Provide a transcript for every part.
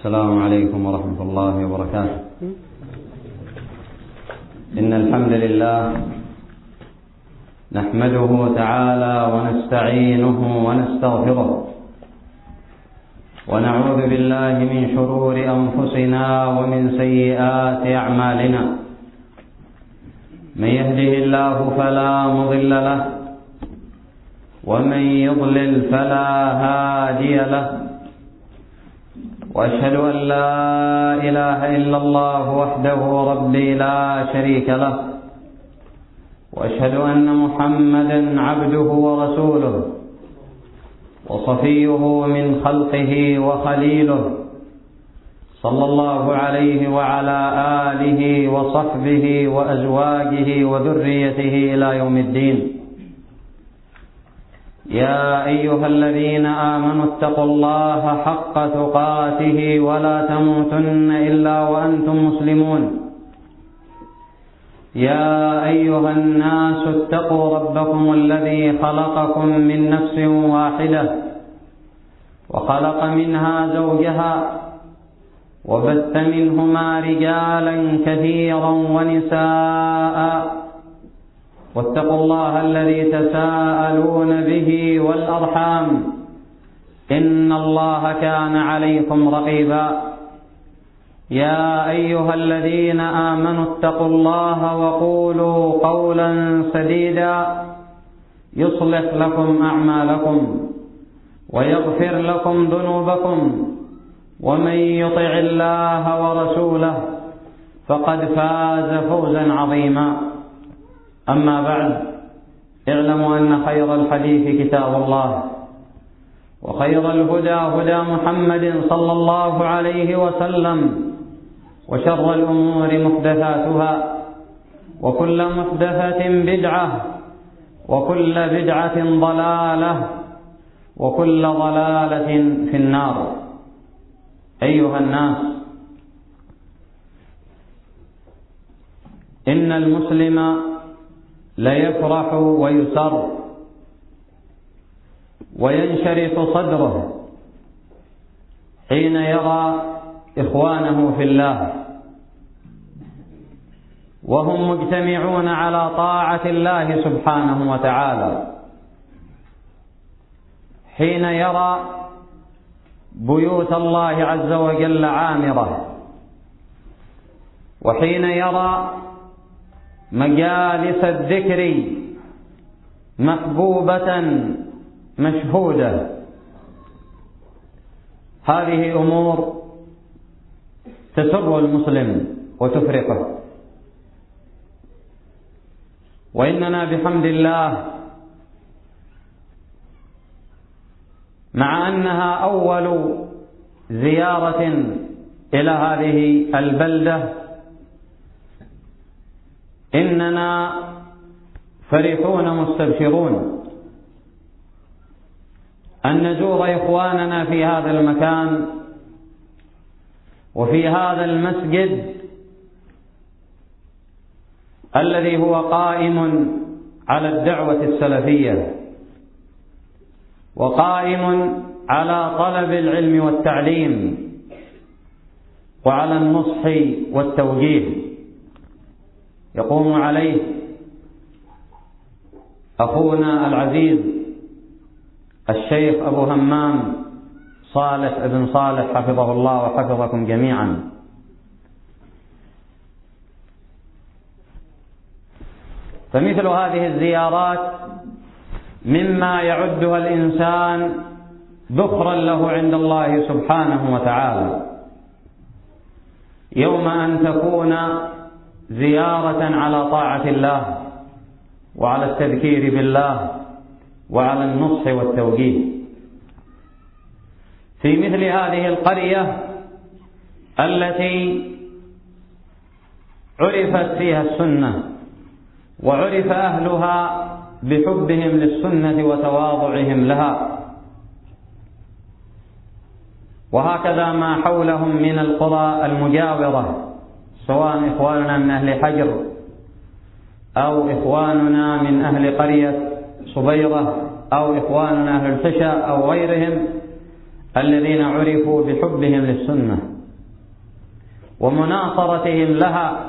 السلام عليكم ورحمة الله وبركاته. إن الحمد لله نحمده تعالى ونستعينه ونستغفره ونعوذ بالله من شرور أنفسنا ومن سيئات أعمالنا. من يهده الله فلا مضل له ومن يضلل فلا هادي له، وأشهد أن لا إله إلا الله وحده ربي لا شريك له، وأشهد أن محمدا عبده ورسوله وصفيه من خلقه وخليله، صلى الله عليه وعلى آله وصحبه وأزواجه وذريته إلى يوم الدين. يا أيها الذين آمنوا اتقوا الله حق تقاته ولا تموتن إلا وأنتم مسلمون. يا أيها الناس اتقوا ربكم الذي خلقكم من نفس واحدة وخلق منها زوجها وبث منهما رجالا كثيرا ونساء، واتقوا الله الذي تساءلون به والأرحام، إن الله كان عليكم رقيبا. يا أيها الذين آمنوا اتقوا الله وقولوا قولا سديدا يصلح لكم أعمالكم ويغفر لكم ذنوبكم، ومن يطع الله ورسوله فقد فاز فوزا عظيما. أما بعد، اعلموا أن خير الحديث كتاب الله، وخير الهدى هدى محمد صلى الله عليه وسلم، وشر الأمور محدثاتها، وكل محدثة بدعة، وكل بدعة ضلالة، وكل ضلالة في النار. أيها الناس، إن المسلم ليفرح ويسر وينشرح صدره حين يرى إخوانه في الله وهم مجتمعون على طاعة الله سبحانه وتعالى، حين يرى بيوت الله عز وجل عامرة، وحين يرى مجالس الذكر محبوبة مشهودة. هذه أمور تسر المسلم وتفرحه، وإننا بحمد الله مع أنها أول زيارة إلى هذه البلدة إننا فرحون مستبشرون أن نزور إخواننا في هذا المكان وفي هذا المسجد الذي هو قائم على الدعوة السلفية، وقائم على طلب العلم والتعليم، وعلى النصح والتوجيه. يقوم عليه أخونا العزيز الشيخ أبو همام صالح ابن صالح حفظه الله وحفظكم جميعا. فمثل هذه الزيارات مما يعدها الإنسان ذخرا له عند الله سبحانه وتعالى، يوم أن تكون زيارة على طاعة الله وعلى التذكير بالله وعلى النصح والتوجيه. في مثل هذه القرية التي عرفت فيها السنة وعرف أهلها بحبهم للسنة وتواضعهم لها، وهكذا ما حولهم من القرى المجاورة، سواء إخواننا من أهل حجر أو إخواننا من أهل قرية صبيرة أو إخواننا أهل الفشا أو غيرهم، الذين عرفوا بحبهم للسنة ومناصرتهم لها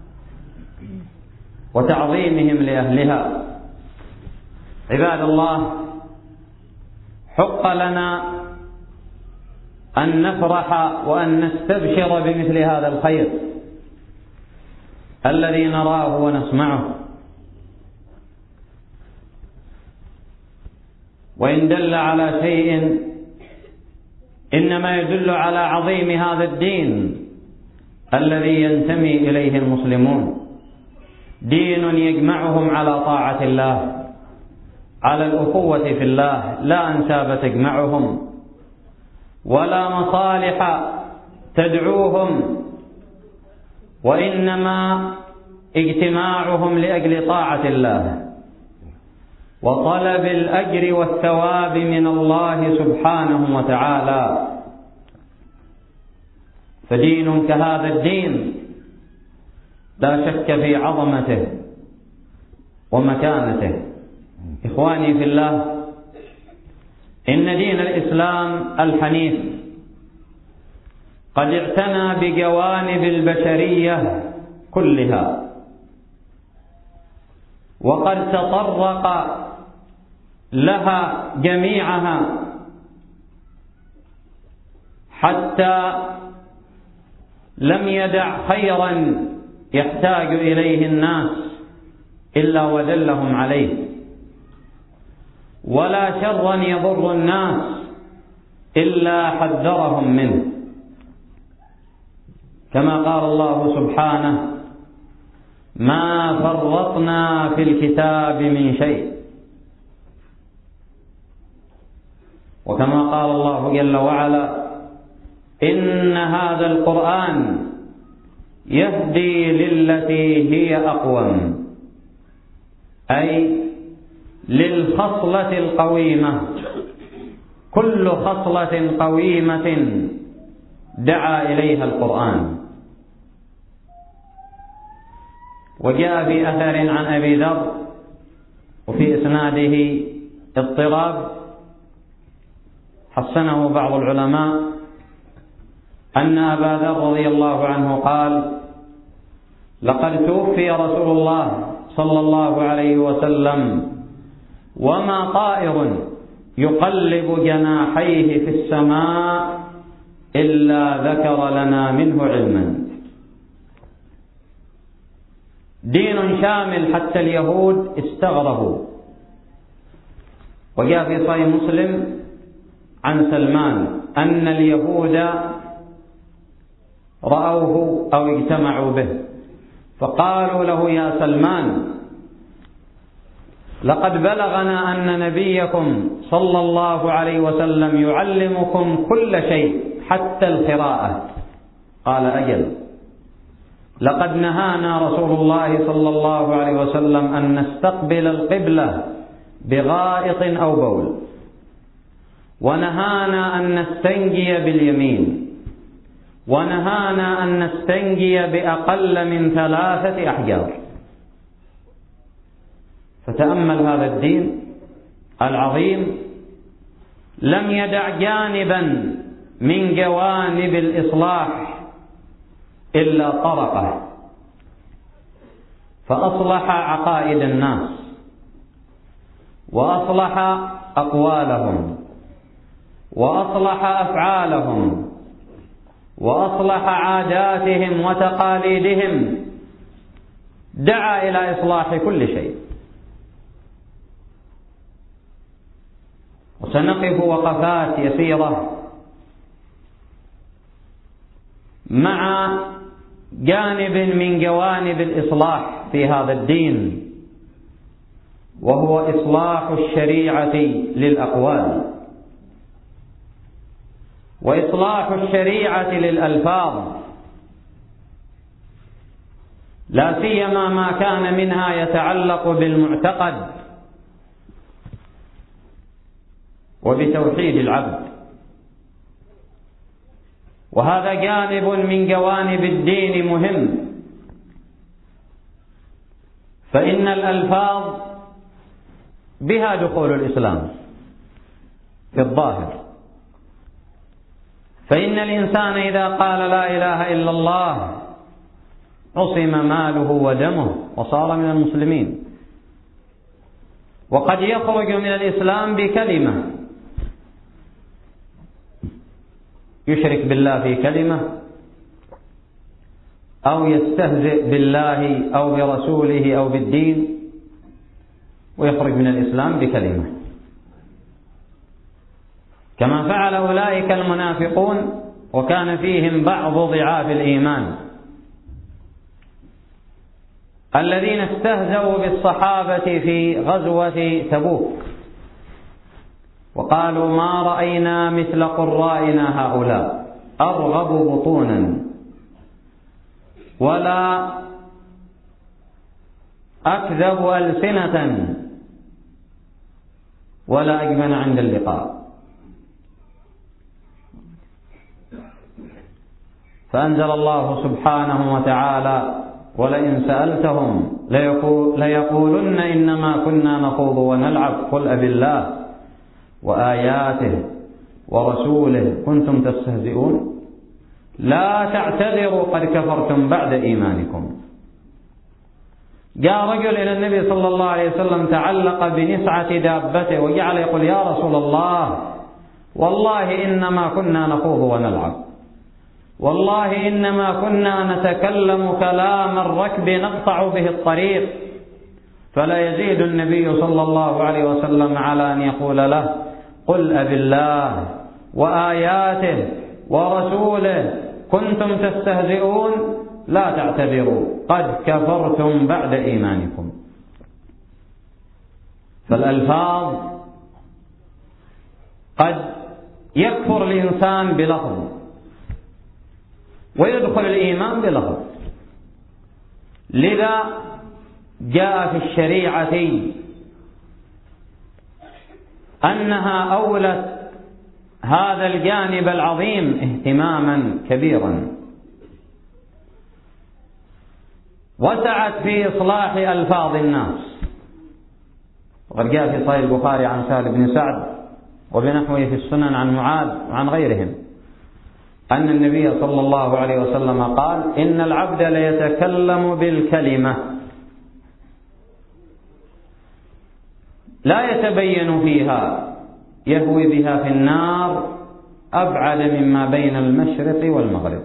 وتعظيمهم لأهلها. عباد الله، حق لنا أن نفرح وأن نستبشر بمثل هذا الخير الذي نراه ونسمعه، وإن دل على شيء إنما يدل على عظيم هذا الدين الذي ينتمي إليه المسلمون، دين يجمعهم على طاعة الله، على الأخوة في الله، لا أنساب تجمعهم ولا مصالح تدعوهم، وإنما اجتماعهم لأجل طاعة الله وطلب الأجر والثواب من الله سبحانه وتعالى. فدين كهذا الدين لا شك في عظمته ومكانته. إخواني في الله، إن دين الإسلام الحنيف قد اعتنى بجوانب البشرية كلها، وقد تطرق لها جميعها، حتى لم يدع خيرا يحتاج إليه الناس إلا ودلهم عليه، ولا شرا يضر الناس إلا حذرهم منه، كما قال الله سبحانه: ما فرطنا في الكتاب من شيء. وكما قال الله جل وعلا: إن هذا القرآن يهدي للتي هي أقوم، أي للخصلة القويمة. كل خصلة قويمة دعا إليها القرآن. وجاء في أثر عن أبي ذر وفي إسناده اضطراب حسنه بعض العلماء أن أبا ذر رضي الله عنه قال: لقد توفي رسول الله صلى الله عليه وسلم وما طائر يقلب جناحيه في السماء إلا ذكر لنا منه علما. دين شامل حتى اليهود استغربوا. وجاء في صحيح مسلم عن سلمان أن اليهود رأوه أو اجتمعوا به، فقالوا له: يا سلمان، لقد بلغنا أن نبيكم صلى الله عليه وسلم يعلمكم كل شيء حتى القراءة. قال: أجل، لقد نهانا رسول الله صلى الله عليه وسلم أن نستقبل القبلة بغائط أو بول، ونهانا أن نستنجي باليمين، ونهانا أن نستنجي بأقل من 3 أحجار. فتأمل هذا الدين العظيم، لم يدع جانبا من جوانب الإصلاح إلا طرقه، فأصلح عقائد الناس، وأصلح أقوالهم، وأصلح أفعالهم، وأصلح عاداتهم وتقاليدهم، دعا إلى إصلاح كل شيء. وسنقف وقفات يسيرة مع جانب من جوانب الإصلاح في هذا الدين، وهو إصلاح الشريعة للأقوال، وإصلاح الشريعة للألفاظ، لا سيما ما كان منها يتعلق بالمعتقد وبتوحيد العبد. وهذا جانب من جوانب الدين مهم، فإن الألفاظ بها دخول الإسلام في الظاهر، فإن الإنسان إذا قال لا إله إلا الله عصم ماله ودمه وصار من المسلمين. وقد يخرج من الإسلام بكلمة، يشرك بالله في كلمة، أو يستهزئ بالله أو برسوله أو بالدين ويخرج من الإسلام بكلمة، كما فعل أولئك المنافقون وكان فيهم بعض ضعاف الإيمان الذين استهزأوا بالصحابة في غزوة تبوك وقالوا ما رأينا مثل قرائنا هؤلاء أرغب بطونا ولا أكذب ألسنة ولا أجمن عند اللقاء. فأنزل الله سبحانه وتعالى ولئن سألتهم ليقولن إنما كنا نخوض ونلعب قل أبالله وآياته ورسوله كنتم تستهزئون لا تعتذروا قد كفرتم بعد إيمانكم. جاء رجل إلى النبي صلى الله عليه وسلم تعلق بنسعة دابته وجعل يقول يا رسول الله والله إنما كنا نخوض ونلعب، والله إنما كنا نتكلم كلام الركب نقطع به الطريق. فلا يزيد النبي صلى الله عليه وسلم على أن يقول له قل أبالله وآياته ورسوله كنتم تستهزئون لا تعتذروا قد كفرتم بعد إيمانكم. فالألفاظ قد يكفر الإنسان بلفظ ويدخل الإيمان بلفظ، لذا جاء في الشريعة أنها أولت هذا الجانب العظيم اهتماما كبيرا، وسعت في إصلاح ألفاظ الناس. وقد جاء في صحيح البخاري عن سهل بن سعد وبنحوه في السنن عن معاذ وعن غيرهم أن النبي صلى الله عليه وسلم قال إن العبد ليتكلم بالكلمة لا يتبين فيها يهوي بها في النار أبعد مما بين المشرق والمغرب.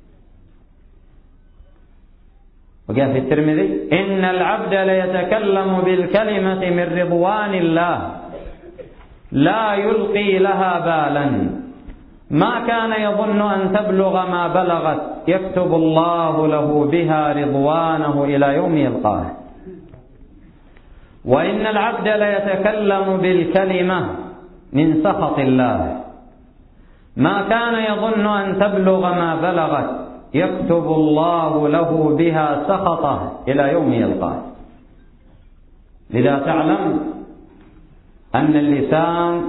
وجاء في الترمذي إن العبد ليتكلم بالكلمة من رضوان الله لا يلقي لها بالا ما كان يظن أن تبلغ ما بلغت يكتب الله له بها رضوانه إلى يوم يلقاه. وإن العبد ليتكلم بالكلمة من سخط الله ما كان يظن أن تبلغ ما بلغت يكتب الله له بها سخطه إلى يوم يلقاه. لذا تعلم أن اللسان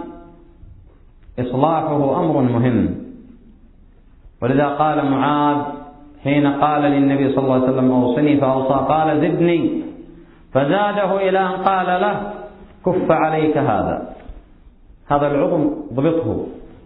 إصلاحه أمر مهم. ولذا قال معاذ حين قال للنبي صلى الله عليه وسلم أوصني فأوصى قال زدني، فزاده إلى أن قال له كف عليك هذا العظم ضبطه.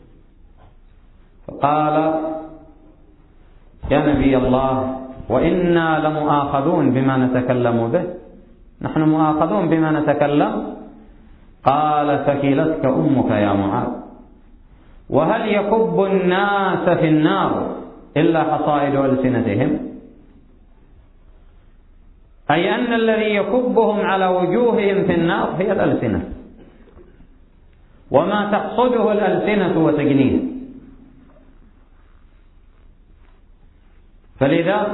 فقال يا نبي الله وإنا لمؤاخذون بما نتكلم به، نحن مؤاخذون بما نتكلم. قال ثكلتك أمك يا معاذ، وهل يكب الناس في النار إلا حصائد ألسنتهم؟ أي أن الذي يكبهم على وجوههم في النار هي الألسنة وما تقصده الألسنة وتجنيه. فلذا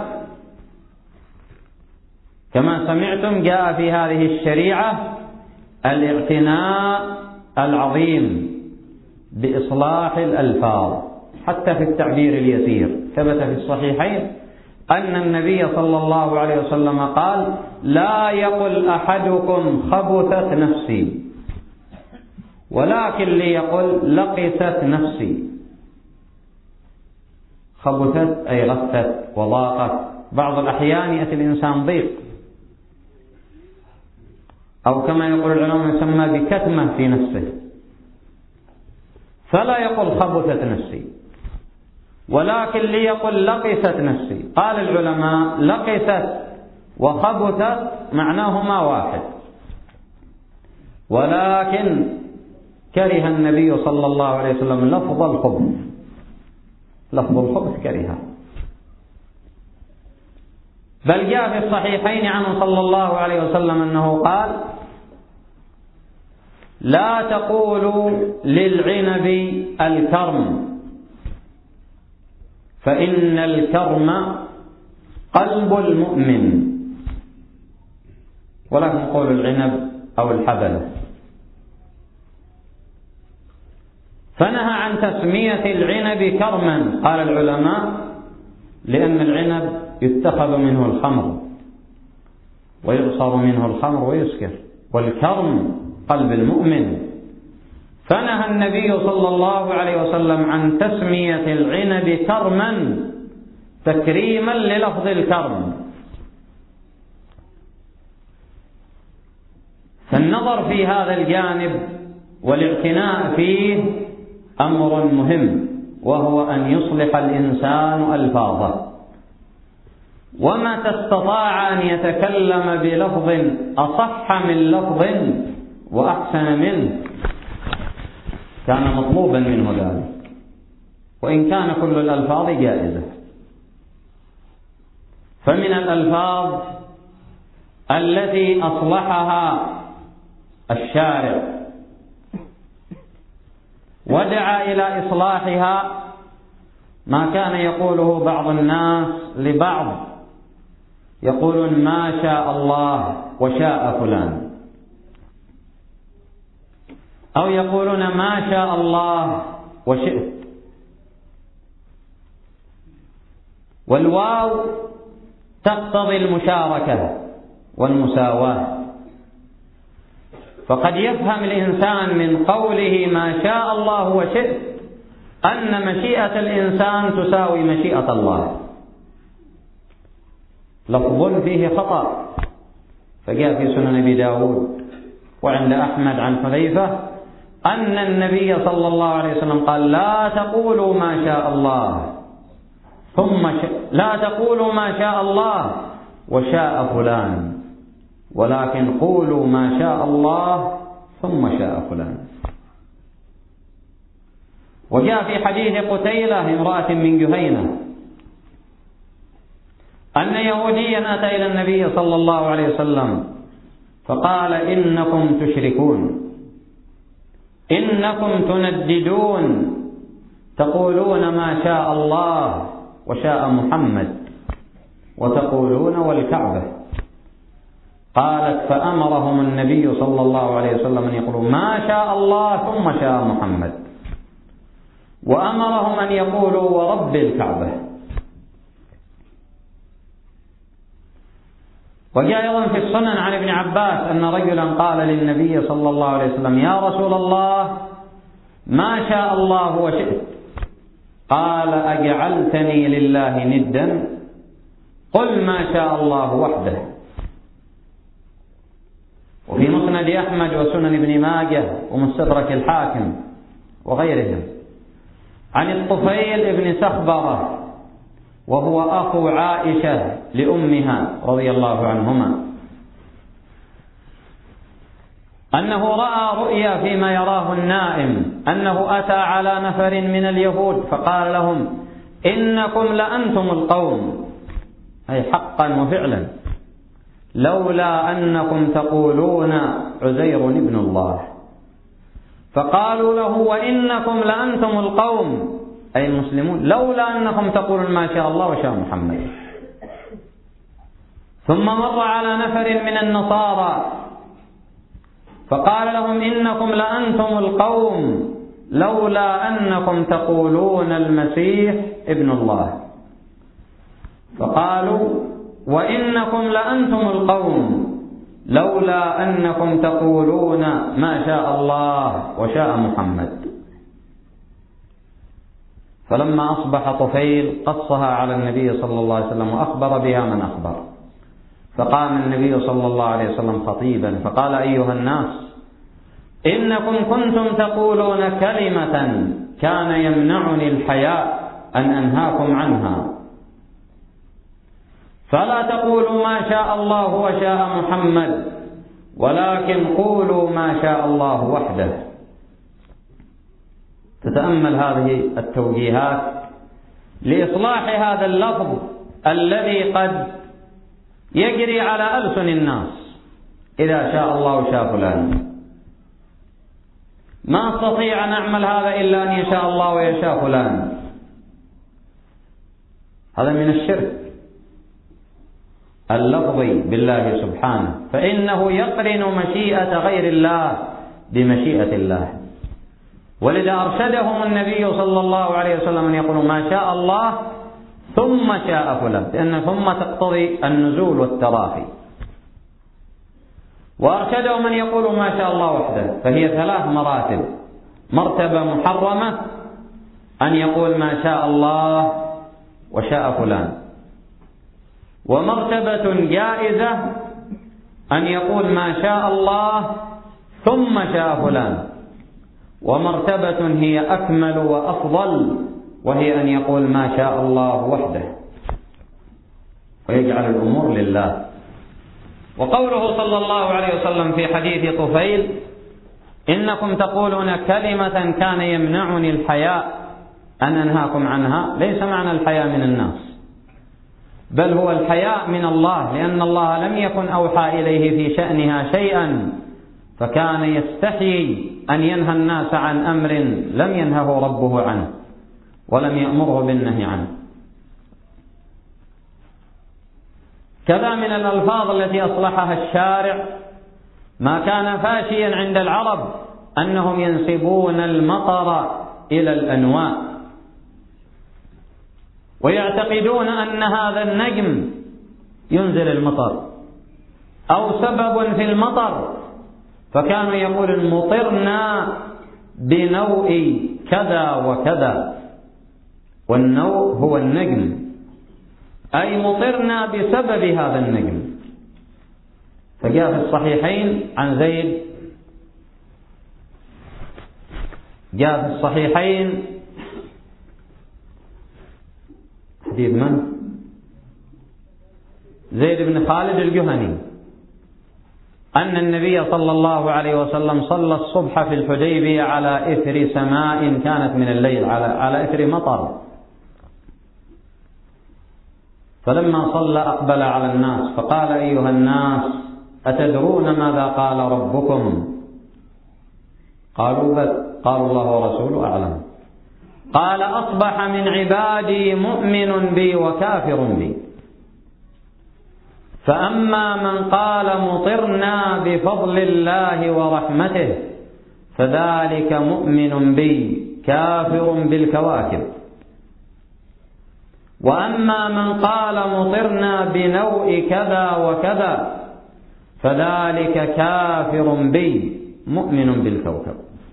كما سمعتم جاء في هذه الشريعة الاعتناء العظيم بإصلاح الألفاظ حتى في التعبير اليسير. ثبت في الصحيحين أن النبي صلى الله عليه وسلم قال لا يقل أحدكم خبثت نفسي ولكن ليقل لقست نفسي. خبثت أي غثت وضاقت. بعض الأحيان يأتي الإنسان ضيق أو كما يقول العلماء يسمى بكتمة في نفسه، فلا يقول خبثت نفسي ولكن ليقل لقست نفسي. قال العلماء لقست وخبثت معناهما واحد، ولكن كره النبي صلى الله عليه وسلم لفظ الخبث، لفظ الخبث كرهه. بل جاء في الصحيحين عنه صلى الله عليه وسلم أنه قال: لا تقولوا للعنب الكرم، فإن الكرم قلب المؤمن، ولكن قولوا العنب أو الحبلة. فنهى عن تسمية العنب كرما. قال العلماء: لأن العنب يتخذ منه الخمر ويعصر منه الخمر ويسكر، والكرم قلب المؤمن. فنهى النبي صلى الله عليه وسلم عن تسمية العنب كرما تكريما للفظ الكرم. فالنظر في هذا الجانب والاعتناء فيه أمر مهم، وهو أن يصلح الإنسان ألفاظه، وما استطاع أن يتكلم بلفظ أصح من لفظ وأحسن منه كان مطلوبا منه ذلك، وإن كان كل الألفاظ جائزة. فمن الألفاظ التي أصلحها الشارع ودعا إلى إصلاحها ما كان يقوله بعض الناس لبعض، يقولون ما شاء الله وشاء فلان، أو يقولون ما شاء الله وشئت. والواو تقتضي المشاركة والمساواة، فقد يفهم الإنسان من قوله ما شاء الله وشئت أن مشيئة الإنسان تساوي مشيئة الله، لفظ فيه خطأ. فجاء في سنن أبي داود وعند أحمد عن حذيفة أن النبي صلى الله عليه وسلم قال: لا تقولوا ما شاء الله لا تقولوا ما شاء الله وشاء فلان، ولكن قولوا ما شاء الله ثم شاء فلان. وجاء في حديث قتيلة امرأة من جهينة أن يهوديا أتى إلى النبي صلى الله عليه وسلم فقال: إنكم تشركون، إنكم تنددون، تقولون ما شاء الله وشاء محمد، وتقولون والكعبة. قالت: فأمرهم النبي صلى الله عليه وسلم أن يقولوا ما شاء الله ثم شاء محمد، وأمرهم أن يقولوا ورب الكعبة. وجاء أيضا في السنن عن ابن عباس أن رجلا قال للنبي صلى الله عليه وسلم: يا رسول الله ما شاء الله وشئت. قال: أجعلتني لله ندا؟ قل ما شاء الله وحده. وفي مسند أحمد وسنن ابن ماجه ومستدرك الحاكم وغيرهم عن الطفيل بن سخبرة وهو أخو عائشة لأمها رضي الله عنهما أنه رأى رؤيا فيما يراه النائم أنه أتى على نفر من اليهود فقال لهم: إنكم لأنتم القوم، أي حقا وفعلا، لولا أنكم تقولون عزير ابن الله. فقالوا له: وإنكم لأنتم القوم، أي المسلمون، لولا أنكم تقولون ما شاء الله وشاء محمد. ثم مر على نفر من النصارى فقال لهم: إنكم لأنتم القوم، لولا أنكم تقولون المسيح ابن الله. فقالوا: وإنكم لأنتم القوم، لولا أنكم تقولون ما شاء الله وشاء محمد. فلما أصبح طفيل قصها على النبي صلى الله عليه وسلم وأخبر بها من أخبر. فقام النبي صلى الله عليه وسلم خطيبا فقال: أيها الناس، إنكم كنتم تقولون كلمة كان يمنعني الحياء أن أنهاكم عنها. فلا تقولوا ما شاء الله وشاء محمد، ولكن قولوا ما شاء الله وحده. تتأمل هذه التوجيهات لإصلاح هذا اللفظ الذي قد يجري على ألسن الناس: إذا شاء الله شاء فلان. ما أستطيع أن أعمل هذا إلا أن يشاء الله ويشاء فلان. هذا من الشرك اللفظي بالله سبحانه، فإنه يقرن مشيئة غير الله بمشيئة الله. ولذا أرشدهم النبي صلى الله عليه وسلم أن يقولوا ما شاء الله ثم شاء فلان، لأن ثم تقتضي النزول والتراخي. وأرشدهم أن يقولوا ما شاء الله وحده، فهي 3 مراتب: مرتبة محرمة أن يقول ما شاء الله وشاء فلان، ومرتبة جائزة أن يقول ما شاء الله ثم شاء فلان، ومرتبة هي أكمل وأفضل وهي أن يقول ما شاء الله وحده ويجعل الأمور لله. وقوله صلى الله عليه وسلم في حديث طفيل: إنكم تقولون كلمة كان يمنعني الحياء أن أنهاكم عنها، ليس معنى الحياء من الناس، بل هو الحياء من الله، لأن الله لم يكن أوحى إليه في شأنها شيئا، فكان يستحيي أن ينهى الناس عن أمر لم ينهه ربه عنه ولم يأمره بالنهي عنه. كذا من الألفاظ التي أصلحها الشارع ما كان فاشيا عند العرب أنهم ينسبون المطر إلى الأنواء، ويعتقدون أن هذا النجم ينزل المطر أو سبب في المطر، فكانوا يقولون مطرنا بنوء كذا وكذا، والنوء هو النجم، أي مطرنا بسبب هذا النجم. فجاء في الصحيحين عن زيد، جاء في الصحيحين حديث من؟ زيد بن خالد الجهني، أن النبي صلى الله عليه وسلم صلى الصبح في الحديبية على إثر سماء كانت من الليل، على إثر مطر، فلما صلى أقبل على الناس فقال: أيها الناس، أتدرون ماذا قال ربكم؟ قالوا: بل. قال: الله ورسوله أعلم. قال: أصبح من عبادي مؤمن بي وكافر بي، فأما من قال مطرنا بفضل الله ورحمته فذلك مؤمن بي كافر بالكواكب، وأما من قال مطرنا بنوء كذا وكذا فذلك كافر بي مؤمن بالكوكب.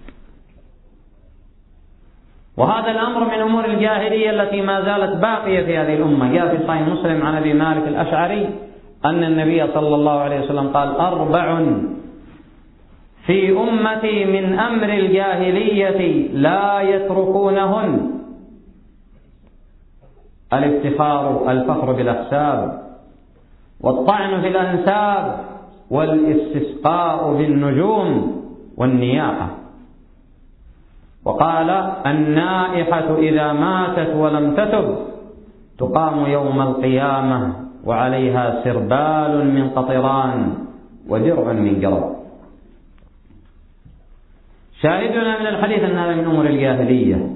وهذا الأمر من أمور الجاهلية التي ما زالت باقية في هذه الأمة. جاء في صحيح مسلم عن أبي مالك الأشعري أن النبي صلى الله عليه وسلم قال: 4 في أمتي من أمر الجاهلية لا يتركونهن: الفخر بالأحساب، والطعن في الأنساب، والاستسقاء بالنجوم، والنياحة. وقال: النائحة إذا ماتت ولم تتب تقام يوم القيامة وعليها سربال من قطران ودرع من جرب. شاهدنا من الحديث أن هذا من أمور الجاهلية،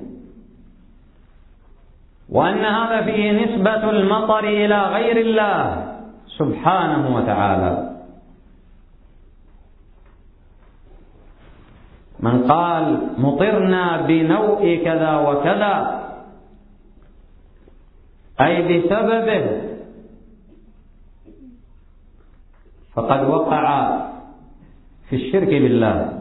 وأن هذا فيه نسبة المطر إلى غير الله سبحانه وتعالى. من قال مطرنا بنوء كذا وكذا أي بسببه فقد وقع في الشرك بالله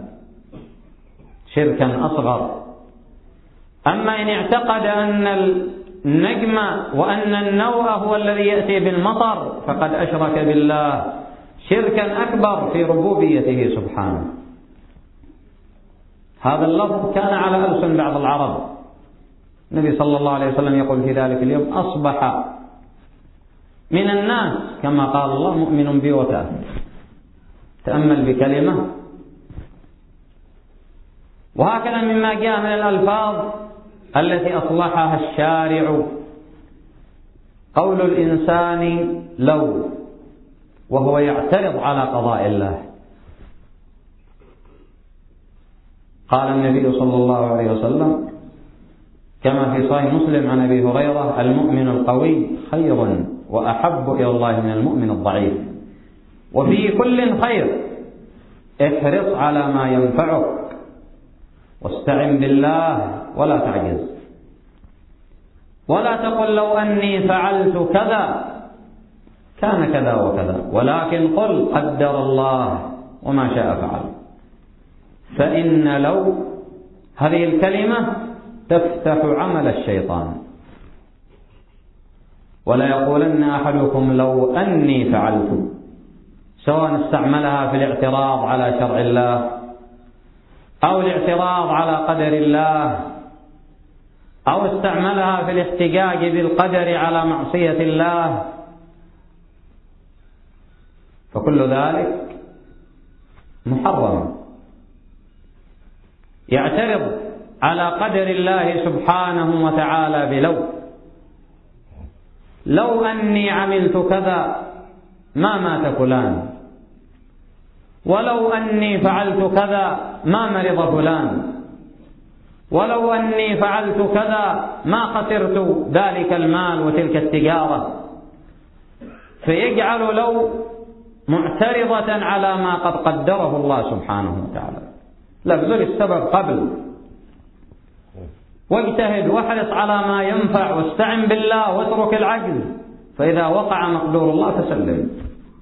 شركا أصغر. أما إن اعتقد أن النجم وأن النوء هو الذي يأتي بالمطر فقد أشرك بالله شركا أكبر في ربوبيته سبحانه. هذا اللفظ كان على ألسن بعض العرب، النبي صلى الله عليه وسلم يقول في ذلك اليوم: أصبح من الناس كما قال الله مؤمن بي وكافر. تأمل بكلمة. وهكذا مما جاء من الألفاظ التي أصلحها الشارع قول الإنسان لو وهو يعترض على قضاء الله. قال النبي صلى الله عليه وسلم كما في صحيح مسلم عن أبي هريرة: المؤمن القوي خير وأحب إلى الله من المؤمن الضعيف، وفي كل خير، احرص على ما ينفعك واستعن بالله ولا تعجز، ولا تقل لو أني فعلت كذا كان كذا وكذا، ولكن قل قدر الله وما شاء فعل. فإن لو هذه الكلمة تفتح عمل الشيطان. ولا يقولن أحدكم لو أني فعلت، سواء استعملها في الاعتراض على شرع الله أو الاعتراض على قدر الله أو استعملها في الاحتجاج بالقدر على معصية الله، فكل ذلك محرم. يعترض على قدر الله سبحانه وتعالى بلو: لو أني عملت كذا ما مات فلان، ولو أني فعلت كذا ما مرض فلان، ولو أني فعلت كذا ما خسرت ذلك المال وتلك التجارة. فيجعل لو معترضة على ما قد قدره الله سبحانه وتعالى. لا، ابذل السبب قبل، واجتهد واحرص على ما ينفع واستعن بالله واترك العجز، فإذا وقع مقدور الله فسلم.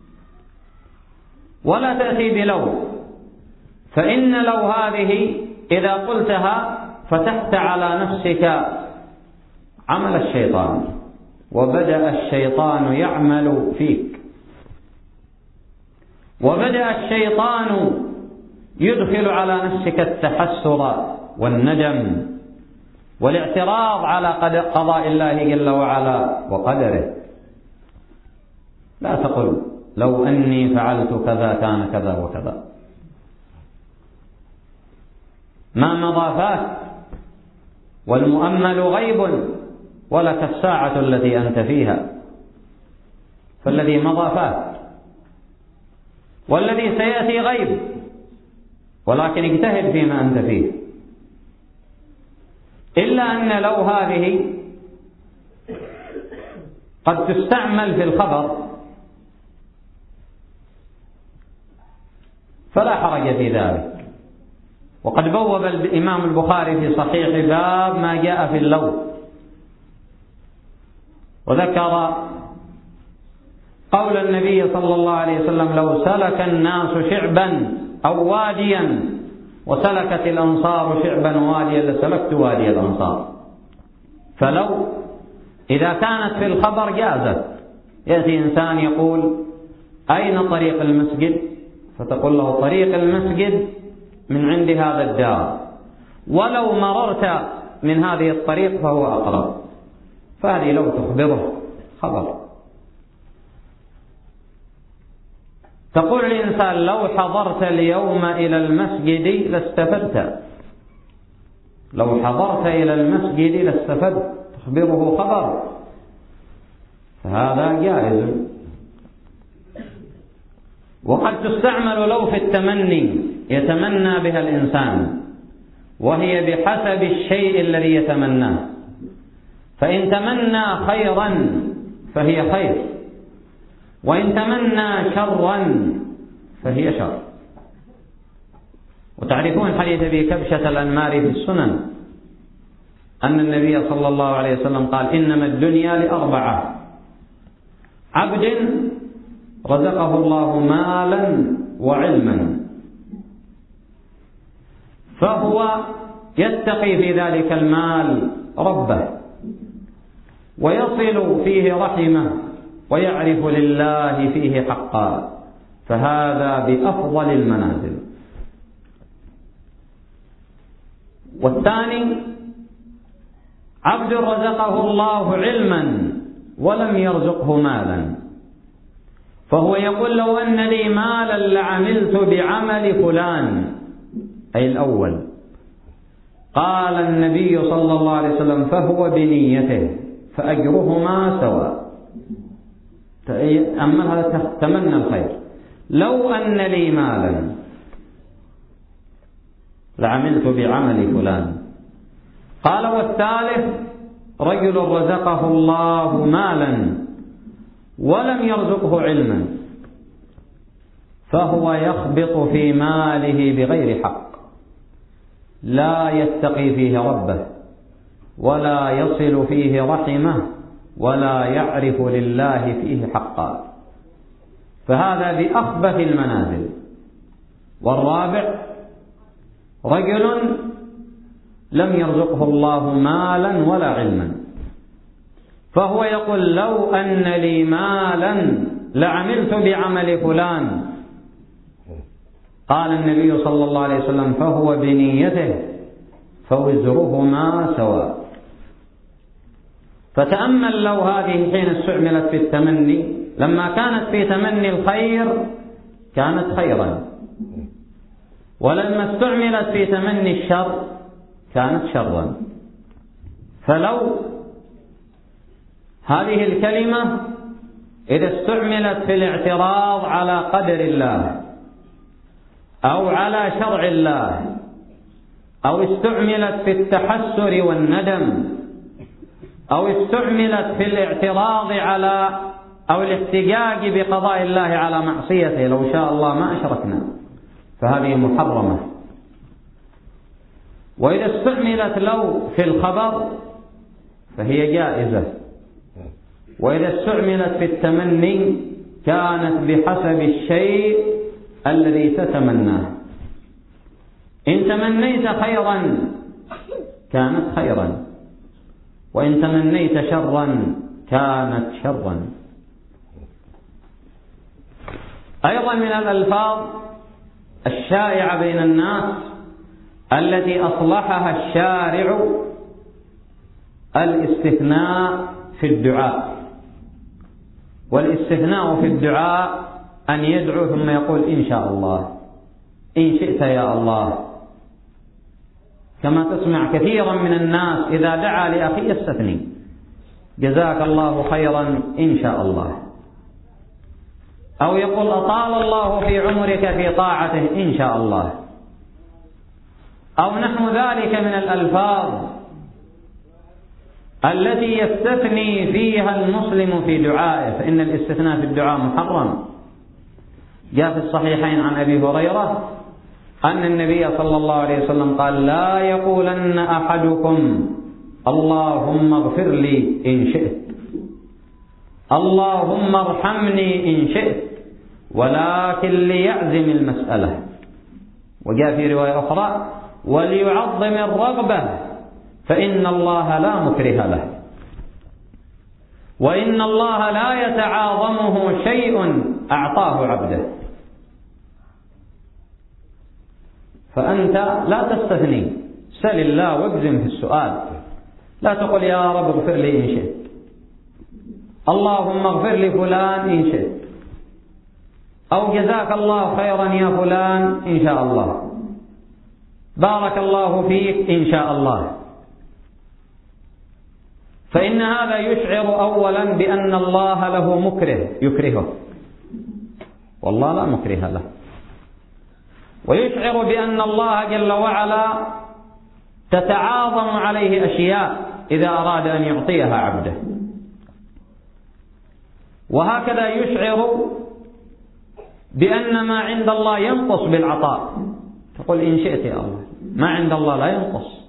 ولا تأتي بلو، فإن لو هذه إذا قلتها فتحت على نفسك عمل الشيطان، وبدأ الشيطان يعمل فيك، وبدأ الشيطان يدخل على نفسك التحسر والندم والاعتراض على قضاء الله جل وعلا وقدره. لا تقل لو أني فعلت كذا كان كذا وكذا. ما مضى فات، والمؤمل غيب، ولك الساعة التي أنت فيها. فالذي مضى فات، والذي سيأتي غيب، ولكن اجتهد فيما أنت فيه. إلا أن لو هذه قد تستعمل في الخبر فلا حرج في ذلك. وقد بوب الإمام البخاري في صحيح باب ما جاء في اللو، وذكر قول النبي صلى الله عليه وسلم: لو سلك الناس شعبا أو واديا وسلكت الأنصار شعبا واديا لسلكت وادي الأنصار. فلو إذا كانت في الخبر جازت. يأتي إنسان يقول: أين طريق المسجد؟ فتقول له: طريق المسجد من عند هذا الدار، ولو مررت من هذه الطريق فهو أقرب. فهذه لو تخبره خبر. تقول الإنسان: لو حضرت اليوم إلى المسجد لاستفدت. لو حضرت إلى المسجد لاستفدت، تخبره خبر، فهذا جائز. وقد تستعمل لو في التمني، يتمنى بها الإنسان، وهي بحسب الشيء الذي يتمناه. فإن تمنى خيرا فهي خير، وإن تمنى شرا فهي شر. وتعرفون حديث أبي كبشة الأنماري في السنن أن النبي صلى الله عليه وسلم قال: إنما الدنيا لأربعة: عبد رزقه الله مالا وعلما، فهو يتقي في ذلك المال ربه، ويصل فيه رحمه، ويعرف لله فيه حقا، فهذا بأفضل المنازل. عبد رزقه الله علما ولم يرزقه مالا، فهو يقول لو أن لي مالا لعملت بعمل فلان، أي الأول. قال النبي صلى الله عليه وسلم فهو بنيته فأجرهما سواء. أما هذا تمنى الخير، لو أن لي مالا لعملت بعمل فلان. قال والثالث رجل رزقه الله مالا ولم يرزقه علما، فهو يخبط في ماله بغير حق، لا يتقي فيه ربه ولا يصل فيه رحمه ولا يعرف لله فيه حقا، فهذا بأخبث المنازل. والرابع رجل لم يرزقه الله مالا ولا علما، فهو يقول لو أن لي مالا لعملت بعمل فلان. قال النبي صلى الله عليه وسلم فهو بنيته فوزرهما سواء. فتأمل لو هذه حين استعملت في التمني، لما كانت في تمني الخير كانت خيرا، ولما استعملت في تمني الشر كانت شرا. فلو هذه الكلمة إذا استعملت في الاعتراض على قدر الله أو على شرع الله، أو استعملت في التحسر والندم، أو استعملت في الاعتراض على أو الاحتجاج بقضاء الله على معصيته، لو شاء الله ما أشركنا، فهذه محرمة. وإذا استعملت لو في الخبر فهي جائزة، وإذا استعملت في التمني كانت بحسب الشيء الذي تتمناه. إن تمنيت خيرا كانت خيرا، وإن تمنيت شرا كانت شرا. أيضا من الألفاظ الشائعة بين الناس التي أصلحها الشارع الاستثناء في الدعاء. والاستثناء في الدعاء أن يدعو ثم يقول إن شاء الله، إن شئت يا الله، كما تسمع كثيرا من الناس إذا دعا لأخيه يستثني جزاك الله خيرا إن شاء الله، أو يقول أطال الله في عمرك في طاعته إن شاء الله، أو نحو ذلك من الألفاظ التي يستثني فيها المسلم في دعائه، فإن الاستثناء في الدعاء محرم. جاء في الصحيحين عن أبي هريرة أن النبي صلى الله عليه وسلم قال لا يقولن أحدكم اللهم اغفر لي إن شئت، اللهم ارحمني إن شئت، ولكن ليعزم المسألة. وجاء في رواية أخرى وليعظم الرغبة فإن الله لا مكره له، وإن الله لا يتعاظمه شيء أعطاه عبده. فأنت لا تستثني، سل الله واجزم في السؤال، لا تقل يا رب اغفر لي إن شئت، اللهم اغفر لفلان إن شئت، أو جزاك الله خيرا يا فلان إن شاء الله، بارك الله فيك إن شاء الله. فإن هذا يشعر أولا بأن الله له مكره يكرهه، والله لا مكره له، ويشعر بأن الله جل وعلا تتعاظم عليه أشياء إذا أراد أن يعطيها عبده. وهكذا يشعر بأن ما عند الله ينقص بالعطاء، تقول إن شئت يا الله، ما عند الله لا ينقص.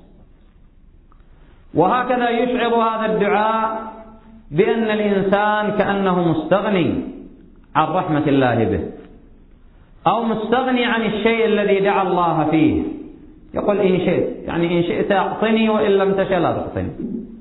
وهكذا يشعر هذا الدعاء بأن الإنسان كأنه مستغني عن رحمة الله به، أو مستغني عن الشيء الذي دعا الله فيه، يقول إن شئت، يعني إن شئت أعطني وإن لم تشأ لا تعطني.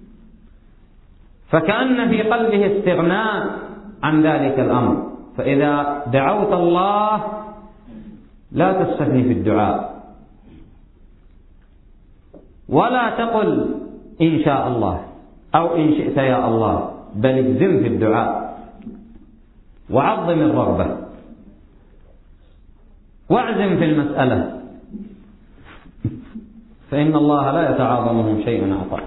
فكأن في قلبه استغناء عن ذلك الأمر. فإذا دعوت الله لا تستثني في الدعاء، ولا تقل إن شاء الله، أو إن شئت يا الله، بل اجزم في الدعاء وعظم الرغبة واعزم في المسألة، فإن الله لا يتعاظمه شيء أعطاه.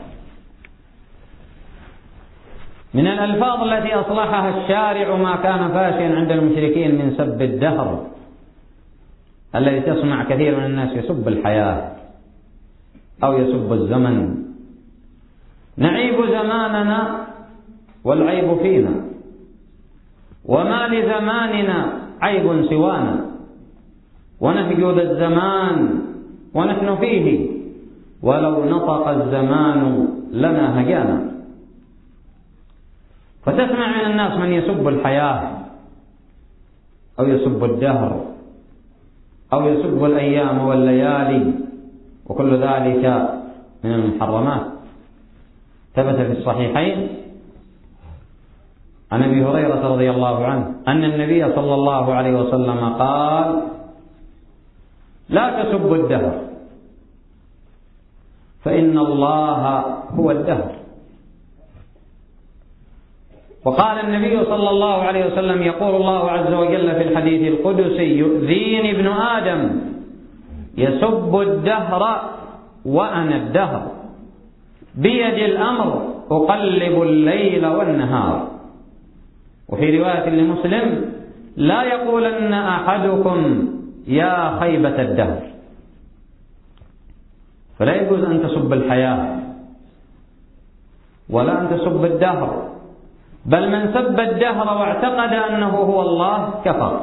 من الألفاظ التي أصلحها الشارع ما كان فاشيا عند المشركين من سب الدهر الذي تسمع كثير من الناس يسب الحياة أو يسب الزمن. نعيب زماننا والعيب فينا، وما لزماننا عيب سوانا، ونهجو ذا الزمان ونحن فيه، ولو نطق الزمان لنا هجانا. فتسمع من الناس من يسب الحياة أو يسب الدهر أو يسب الأيام والليالي، وكل ذلك من المحرمات. ثبت في الصحيحين عن أبي هريرة رضي الله عنه أن النبي صلى الله عليه وسلم قال: لا تسبوا الدهر فإن الله هو الدهر. وقال النبي صلى الله عليه وسلم: يقول الله عز وجل في الحديث القدسي: يؤذيني ابن آدم يسب الدهر وأنا الدهر، بيدي الأمر أقلب الليل والنهار. وفي رواية لمسلم: لا يقولن أحدكم يا خيبة الدهر. فلا يجوز أن تسب الحياة ولا أن تسب الدهر، بل من سب الدهر واعتقد أنه هو الله كفر،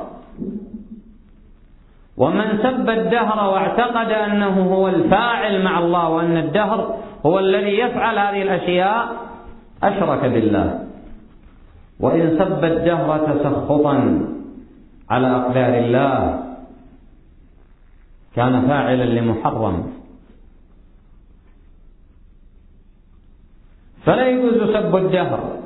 ومن سب الدهر واعتقد أنه هو الفاعل مع الله وأن الدهر هو الذي يفعل هذه الأشياء أشرك بالله. وإن سب الدهر تسخطا على أقدار الله كان فاعلا لمحرم. فلا يجوز سب الدهر،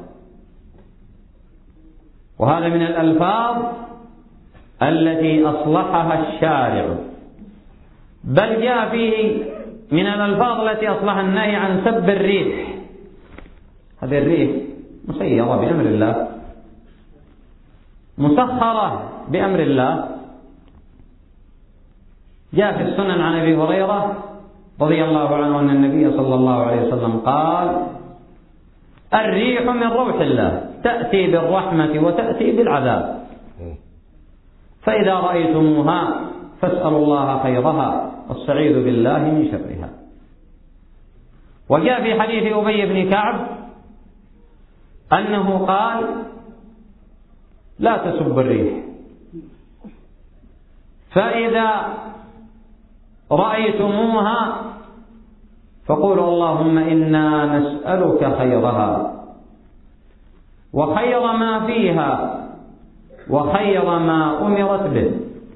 وهذا من الألفاظ التي أصلحها الشارع، بل جاء فيه من الألفاظ التي أصلح النهي عن سب الريح. هذه الريح مسيرة بأمر الله، مسخرة بأمر الله. جاء في السنن عن أبي هريرة رضي الله عنه أن النبي صلى الله عليه وسلم قال: الريح من روح الله تأتي بالرحمة وتأتي بالعذاب، فإذا رأيتموها فاسألوا الله خيرها واستعيذوا بالله من شرها. وجاء في حديث أبي بن كعب أنه قال: لا تسب الريح، فإذا رأيتموها فقولوا اللهم إنا نسألك خيرها وخير ما فيها وخير ما أمرت به،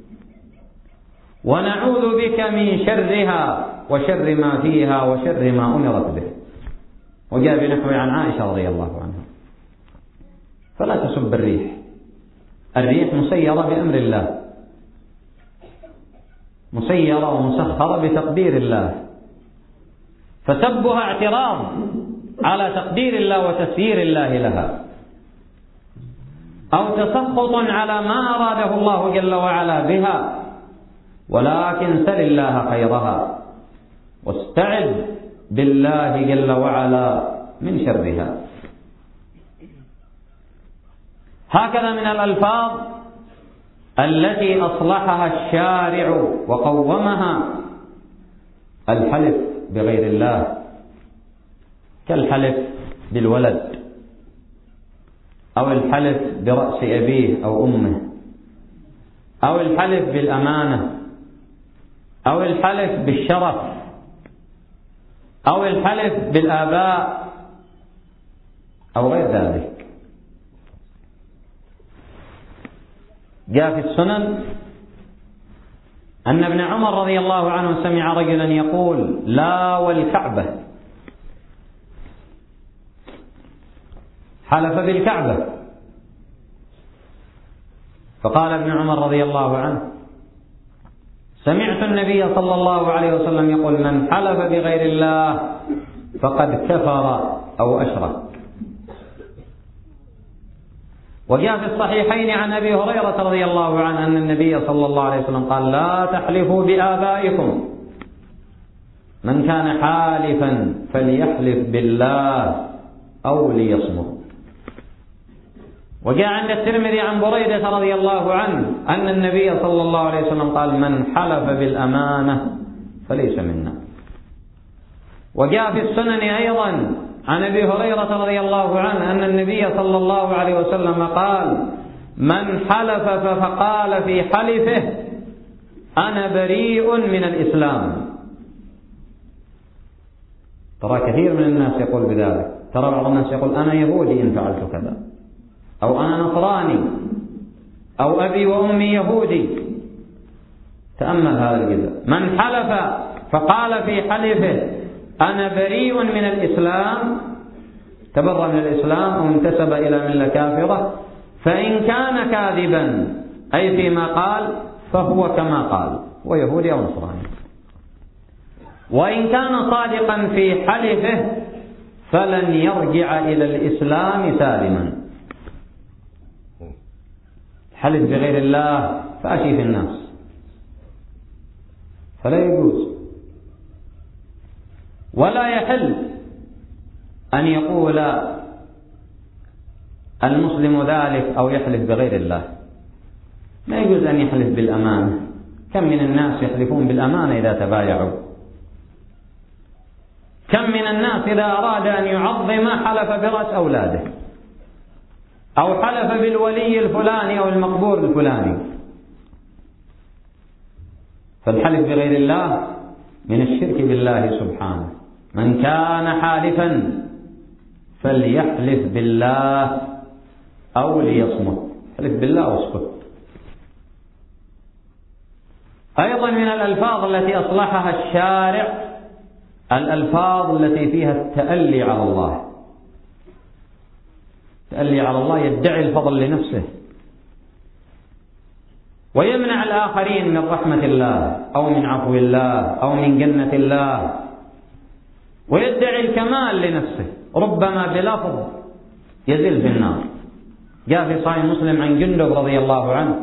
ونعوذ بك من شرها وشر ما فيها وشر ما أمرت به. وجاء بنحو عن عائشة رضي الله عنها. فلا تسب الريح، الريح مسيرة بأمر الله، مسيرة ومسخرة بتقدير الله، فسبها اعتراض على تقدير الله وتسيير الله لها، أو تسخط على ما أراده الله جل وعلا بها. ولكن سل الله خيرها واستعذ بالله جل وعلا من شرها. هكذا من الألفاظ التي أصلحها الشارع وقومها الحلف بغير الله، كالحلف بالولد، أو الحلف برأس أبيه أو أمه، أو الحلف بالأمانة، أو الحلف بالشرف، أو الحلف بالآباء أو غير ذلك. جاء في السنن أن ابن عمر رضي الله عنه سمع رجلا يقول: لا والكعبة، حلف بالكعبة. فقال ابن عمر رضي الله عنه: سمعت النبي صلى الله عليه وسلم يقول: من حلف بغير الله فقد كفر أو أشرك. وجاء في الصحيحين عن أبي هريرة رضي الله عنه أن النبي صلى الله عليه وسلم قال: لا تحلفوا بآبائكم، من كان حالفا فليحلف بالله أو ليصمت. وجاء عند الترمذي عن بريدة رضي الله عنه أن النبي صلى الله عليه وسلم قال: من حلف بالأمانة فليس منا. وجاء في السنن أيضا عن أبي هريرة رضي الله عنه أن النبي صلى الله عليه وسلم قال: من حلف فقال في حلفه: أنا بريء من الإسلام. ترى كثير من الناس يقول بذلك، ترى بعض الناس يقول: أنا يهودي إن فعلت كذا، أو أنا نصراني، أو أبي وأمي يهودي. تأمل هذا الجزء: من حلف فقال في حلفه: أنا بريء من الإسلام، تبرأ من الإسلام أو انتسب إلى ملة كافرة، فإن كان كاذبا أي فيما قال فهو كما قال، ويهودي أو نصراني. وإن كان صادقا في حلفه فلن يرجع إلى الإسلام سالما. حلف بغير الله فأشي في الناس، فلا يجوز. ولا يحل أن يقول المسلم ذلك أو يحلف بغير الله. لا يجوز أن يحلف بالأمانة. كم من الناس يحلفون بالأمانة إذا تبايعوا؟ كم من الناس إذا أراد أن يعظم حلف برأس أولاده، أو حلف بالولي الفلاني أو المقبور الفلاني. فالحلف بغير الله من الشرك بالله سبحانه. من كان حالفا فليحلف بالله أو ليصمت. حلف بالله واسكت. أيضا من الألفاظ التي أصلحها الشارع الألفاظ التي فيها التألي على الله. التألي على الله يدعي الفضل لنفسه ويمنع الآخرين من رحمة الله أو من عفو الله أو من جنة الله، ويدعي الكمال لنفسه، ربما بلفظ يزل في النار. جاء في صحيح مسلم عن جندب رضي الله عنه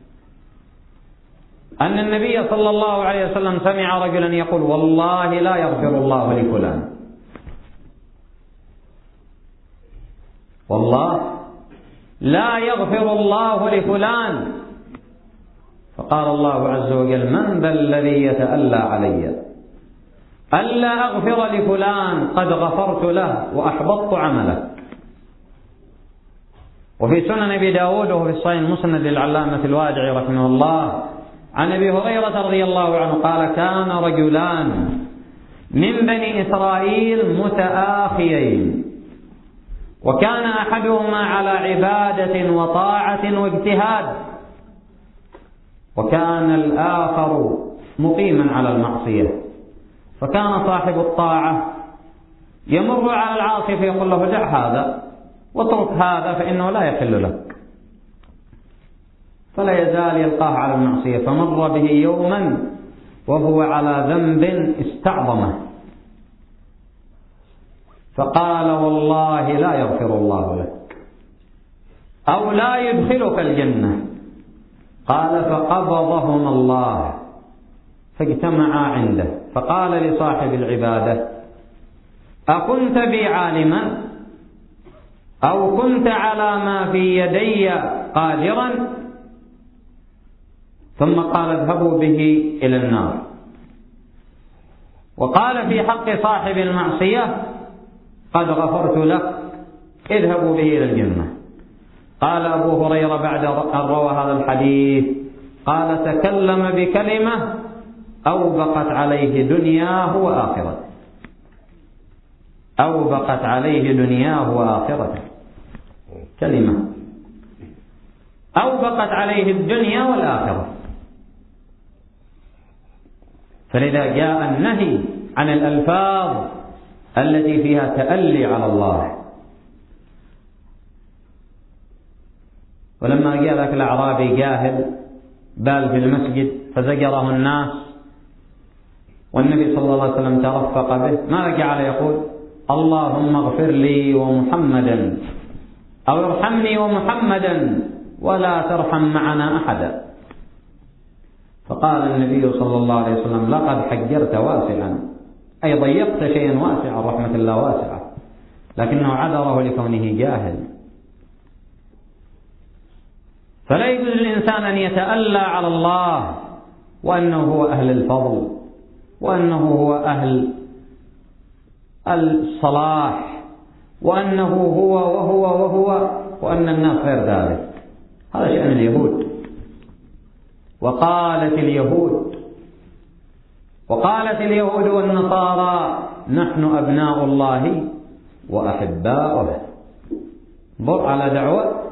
أن النبي صلى الله عليه وسلم سمع رجلا يقول: والله لا يغفر الله لفلان، والله لا يغفر الله لفلان. فقال الله عز وجل: من ذا الذي يتألى علي ألا أغفر لفلان؟ قد غفرت له وأحبطت عمله. وفي سنن أبي داود وفي الصحيح المسند للعلامة الوادعي رحمه الله عن أبي هريرة رضي الله عنه قال: كان رجلان من بني إسرائيل متآخيين، وكان أحدهما على عبادة وطاعة واجتهاد، وكان الآخر مقيما على المعصية. فكان صاحب الطاعة يمر على العاصي فيقول له: دع هذا واترك هذا فإنه لا يحل لك، فلا يزال يلقاه على المعصية. فمر به يوما وهو على ذنب استعظمه، فقال: والله لا يغفر الله لك أو لا يدخلك الجنة. قال: فقبضهما الله فاجتمعا عنده، فقال لصاحب العبادة: أكنت بي عالما أو كنت على ما في يدي قادرا؟ ثم قال: اذهبوا به إلى النار. وقال في حق صاحب المعصية: قد غفرت لك، اذهبوا به إلى الجنة. قال أبو هريرة بعد أن روى هذا الحديث قال: تكلم بكلمة أوبقت عليه دنياه وآخرته، أوبقت عليه دنياه وآخرته. كلمة أوبقت عليه الدنيا والآخرة. فلذا جاء النهي عن الألفاظ التي فيها تألي على الله. ولما جاء ذاك الأعرابي جاهل بال في المسجد فزجره الناس، والنبي صلى الله عليه وسلم ترفق به، ما جعل يقول: اللهم اغفر لي ومحمدا أو ارحمني ومحمدا ولا ترحم معنا أحدا. فقال النبي صلى الله عليه وسلم لقد حجرت واسعا، أي ضيقت شيئا واسعا، رحمة الله واسعة، لكنه عذره لكونه جاهل. فلا يجوز للإنسان أن يتألى على الله وأنه هو أهل الفضل وأنه هو أهل الصلاح وأنه هو وهو وأن الناس غير ذلك. هذا شأن اليهود. وقالت اليهود والنصارى نحن أبناء الله وأحباؤه، انظر على دعوة.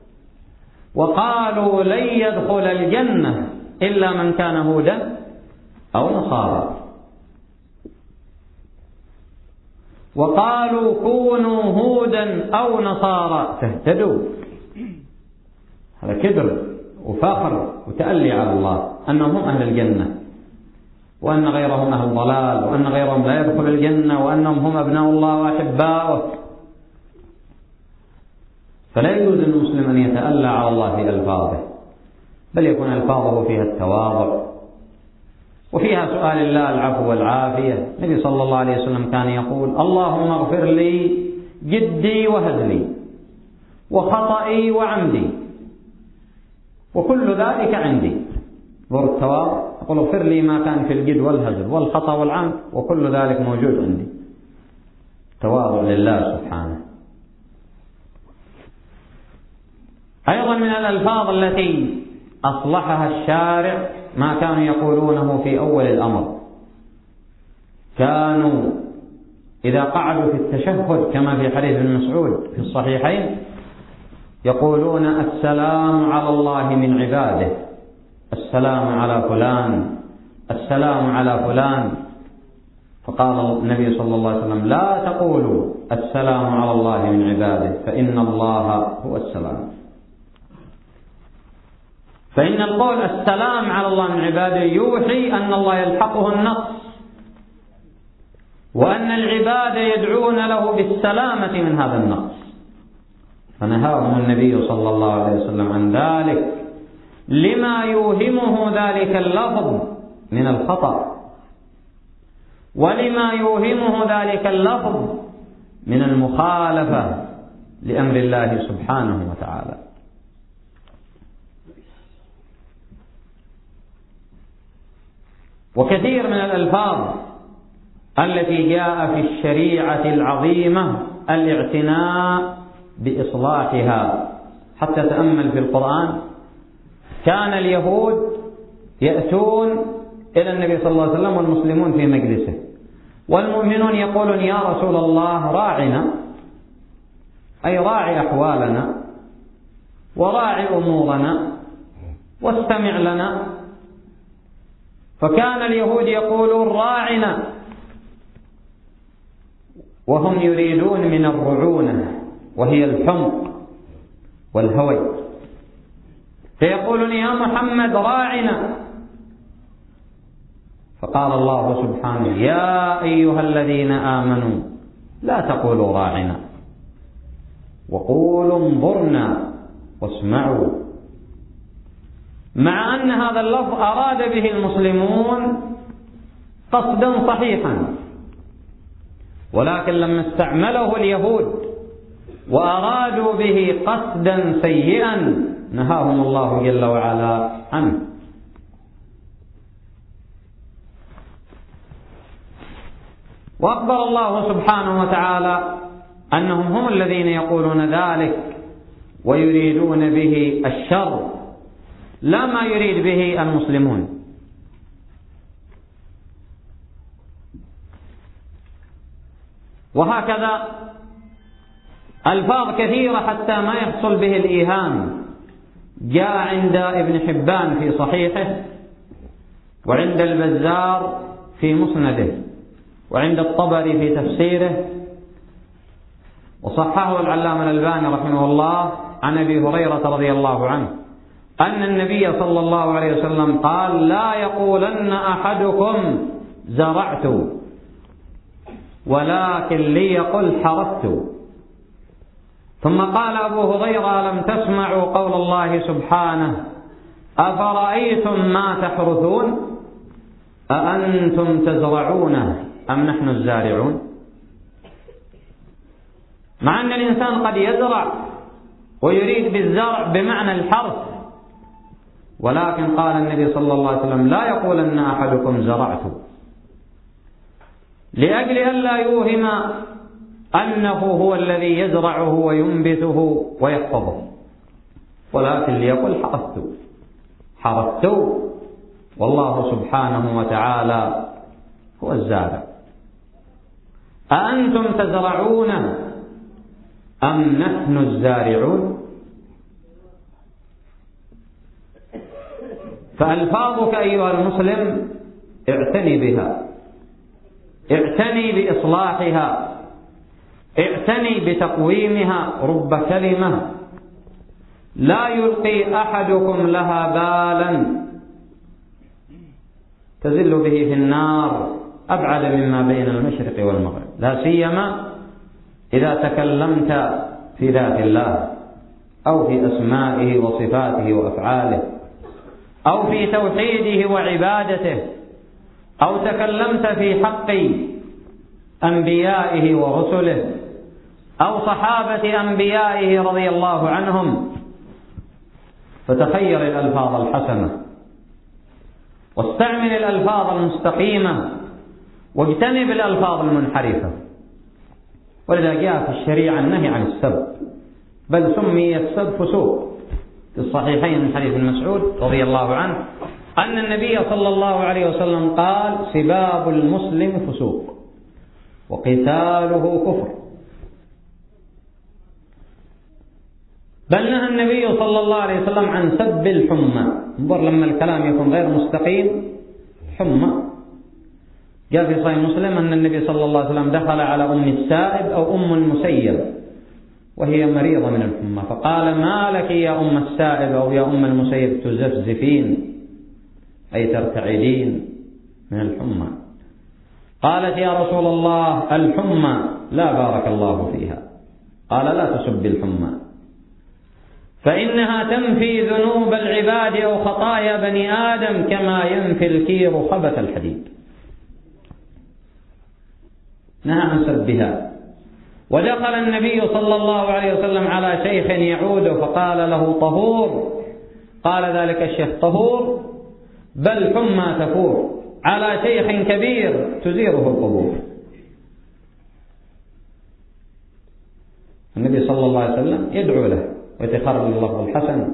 وقالوا لن يدخل الجنة إلا من كان هودا أو نصارى. وقالوا كونوا هودا أو نصارى تهتدوا. هذا كبر وفخر وتألي على الله أنهم هم أهل الجنة، وأن غيرهم أهل ضلال، وأن غيرهم لا يدخل الجنة، وأنهم هم أبناء الله وأحباؤه. فلا يجوز للمسلم أن يتألى على الله في ألفاظه، بل يكون ألفاظه فيها التواضع وفيها سؤال الله العفو والعافية. النبي صلى الله عليه وسلم كان يقول اللهم اغفر لي جدي وهزلي وخطئي وعمدي وكل ذلك عندي. ذو التواضع يقول اغفر لي ما كان في الجد والهزل والخطأ والعمد وكل ذلك موجود عندي. تواضع لله سبحانه. أيضا من الألفاظ التي أصلحها الشارع ما كانوا يقولونه في أول الأمر. كانوا إذا قعدوا في التشهد كما في حديث ابن مسعود في الصحيحين يقولون السلام على الله من عباده، السلام على فلان، السلام على فلان. فقال النبي صلى الله عليه وسلم لا تقولوا السلام على الله من عباده فإن الله هو السلام. فإن القول السلام على الله من عباده يوحي أن الله يلحقه النقص، وأن العباد يدعون له بالسلامة من هذا النقص. فنهاهم النبي صلى الله عليه وسلم عن ذلك لما يوهمه ذلك اللفظ من الخطأ، ولما يوهمه ذلك اللفظ من المخالفة لأمر الله سبحانه وتعالى. وكثير من الألفاظ التي جاء في الشريعة العظيمة الاعتناء بإصلاحها. حتى تأمل في القرآن كان اليهود يأتون إلى النبي صلى الله عليه وسلم والمسلمون في مجلسه، والمؤمنون يقولون يا رسول الله راعنا، أي راعي أحوالنا وراعي أمورنا واستمع لنا. فكان اليهود يقولون راعنا وهم يريدون من الرعونة وهي الحمق والهوي، فيقولون يا محمد راعنا. فقال الله سبحانه يا أيها الذين آمنوا لا تقولوا راعنا وقولوا انظرنا واسمعوا، مع أن هذا اللفظ أراد به المسلمون قصدا صحيحا، ولكن لما استعمله اليهود وأرادوا به قصدا سيئا نهاهم الله جل وعلا عنه. وأخبر الله سبحانه وتعالى أنهم هم الذين يقولون ذلك ويريدون به الشر لا ما يريد به المسلمون. وهكذا ألفاظ كثيرة حتى ما يحصل به الإيهام. جاء عند ابن حبان في صحيحه، وعند البزار في مسنده، وعند الطبري في تفسيره، وصححه العلامة الألباني رحمه الله عن أبي هريرة رضي الله عنه أن النبي صلى الله عليه وسلم قال لا يقولن أحدكم زرعت، ولكن ليقل حرثت. ثم قال أبو هريرة: ألم تسمعوا قول الله سبحانه: أفرأيتم ما تحرثون أأنتم تزرعونه أم نحن الزارعون؟ مع أن الإنسان قد يزرع ويريد بالزرع بمعنى الحرث، ولكن قال النبي صلى الله عليه وسلم: لا يقولن أحدكم زرعت، لأجل ألا يوهم أنه هو الذي يزرعه وينبته ويحفظه، ولكن ليقول حرثت، والله سبحانه وتعالى هو الزارع. أأنتم تزرعون أم نحن الزارعون؟ فألفاظك أيها المسلم اعتني بها، اعتني بإصلاحها، اعتني بتقويمها. رب كلمة لا يلقي أحدكم لها بالا تزل به في النار أبعد مما بين المشرق والمغرب، لا سيما إذا تكلمت في ذات الله أو في أسمائه وصفاته وأفعاله أو في توحيده وعبادته، أو تكلمت في حق أنبيائه ورسله أو صحابة أنبيائه رضي الله عنهم. فتخير الألفاظ الحسنة واستعمل الألفاظ المستقيمة واجتنب الألفاظ المنحرفة. ولذا جاء في الشريعة النهي عن السب، بل سمي السب فسوق. في الصحيحين من حديث مسعود رضي الله عنه أن النبي صلى الله عليه وسلم قال: سباب المسلم فسوق وقتاله كفر. بل نهى النبي صلى الله عليه وسلم عن سب الحمى. انظر لما الكلام يكون غير مستقيم، حمى. جاء في صحيح مسلم أن النبي صلى الله عليه وسلم دخل على أم السائب أو أم المسيب وهي مريضة من الحمى، فقال: ما لك يا أم السائب أو يا أم المسيب تزفزفين، أي ترتعدين من الحمى؟ قالت: يا رسول الله الحمى لا بارك الله فيها. قال: لا تسب الحمى، فإنها تنفي ذنوب العباد أو خطايا بني آدم كما ينفي الكير خبث الحديد. نهى عن سبها. ودخل النبي صلى الله عليه وسلم على شيخ يعود فقال له: طهور. قال ذلك الشيخ: طهور؟ بل حمى تفور على شيخ كبير تزيره القبور. النبي صلى الله عليه وسلم يدعو له ويتخرج اللفظ الحسن،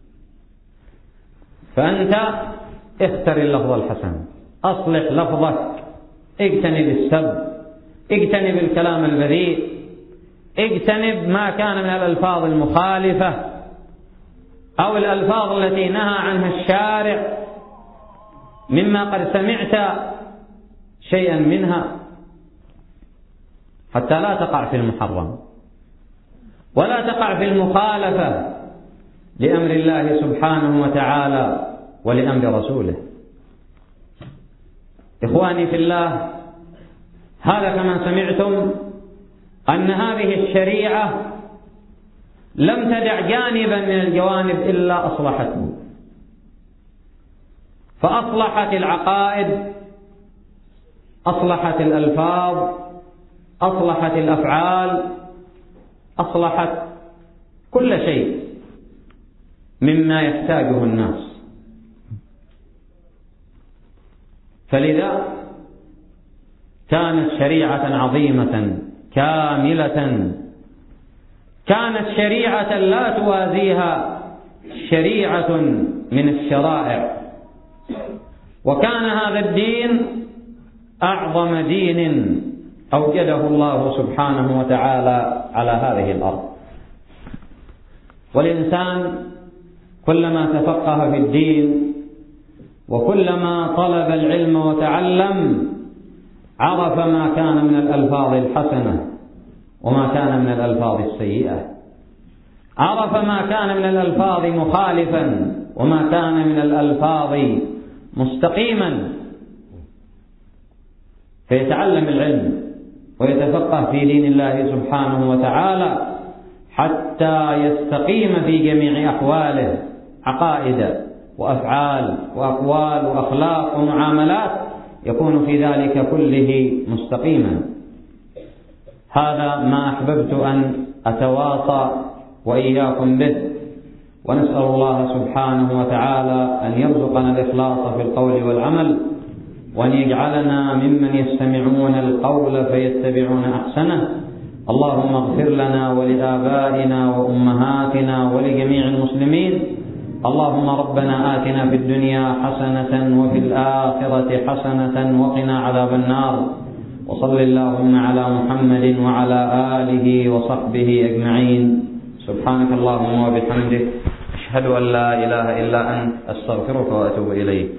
فأنت اختر اللفظ الحسن، أصلح لفظك، اجتنب السب، اجتنب الكلام البذيء، اجتنب ما كان من الألفاظ المخالفة أو الألفاظ التي نهى عنها الشارع مما قد سمعت شيئا منها، حتى لا تقع في المحرم ولا تقع في المخالفة لأمر الله سبحانه وتعالى ولأمر رسوله. إخواني في الله، هذا كما سمعتم أن هذه الشريعة لم تدع جانبا من الجوانب إلا أصلحته، فأصلحت العقائد، أصلحت الألفاظ، أصلحت الأفعال، أصلحت كل شيء مما يحتاجه الناس. فلذا كانت شريعة عظيمة كاملة، كانت شريعة لا توازيها شريعة من الشرائع، وكان هذا الدين أعظم دين أوجده الله سبحانه وتعالى على هذه الأرض. والإنسان كلما تفقه في الدين وكلما طلب العلم وتعلم عرف ما كان من الألفاظ الحسنة وما كان من الألفاظ السيئة، عرف ما كان من الألفاظ مخالفا وما كان من الألفاظ مستقيما، فيتعلم العلم ويتفقه في دين الله سبحانه وتعالى حتى يستقيم في جميع أحواله، عقائد وأفعال وأقوال وأخلاق ومعاملات، يكون في ذلك كله مستقيما. هذا ما أحببت أن أتواصى وإياكم به، ونسأل الله سبحانه وتعالى أن يرزقنا الإخلاص في القول والعمل، وأن يجعلنا ممن يستمعون القول فيتبعون أحسنه. اللهم اغفر لنا ولآبائنا وأمهاتنا ولجميع المسلمين. اللهم ربنا آتنا في الدنيا حسنة وفي الآخرة حسنة وقنا عذاب النار. وصل اللهم على محمد وعلى آله وصحبه أجمعين. سبحانك اللهم وبحمدك، أشهد أن لا إله إلا أنت، أستغفرك وأتوب إليك.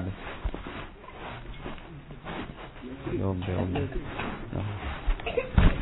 يوم